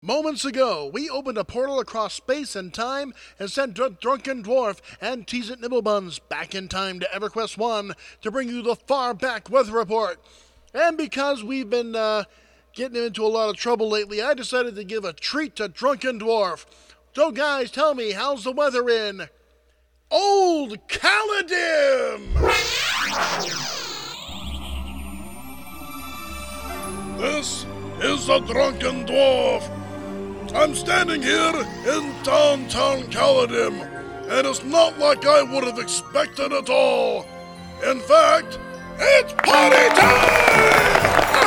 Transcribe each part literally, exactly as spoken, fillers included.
Moments ago, we opened a portal across space and time and sent Dr- Drunken Dwarf and Tease It Nibblebuns back in time to EverQuest one to bring you the far back weather report. And because we've been uh, getting into a lot of trouble lately, I decided to give a treat to Drunken Dwarf. So guys, tell me, how's the weather in Old Caladim? This is the Drunken Dwarf. I'm standing here in downtown Caladim, and it's not like I would have expected at all. In fact, it's party time!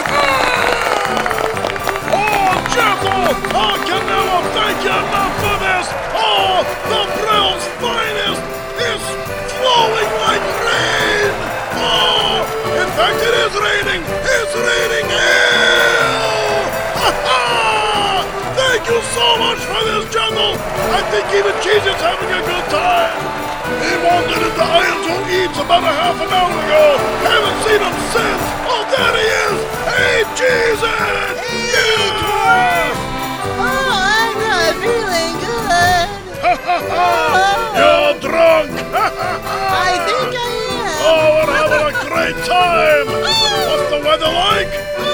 Oh, Jekyll! I can never thank you enough for this! Oh, the Brill's finest is flowing like rain! Oh, in fact, it is raining! It's raining hell! Ha ha! Thank you so much for this, Jungle! I think even Cheez-It's having a good time! He wandered into Iron Toe Eats about a half an hour ago! Haven't seen him since! Oh, there he is! Hey, Cheez-It! Hey, Dwarf! Oh, I'm not feeling good! Ha ha ha! You're drunk! Ha ha ha! I think I am! Oh, we're having a great time! What's the weather like?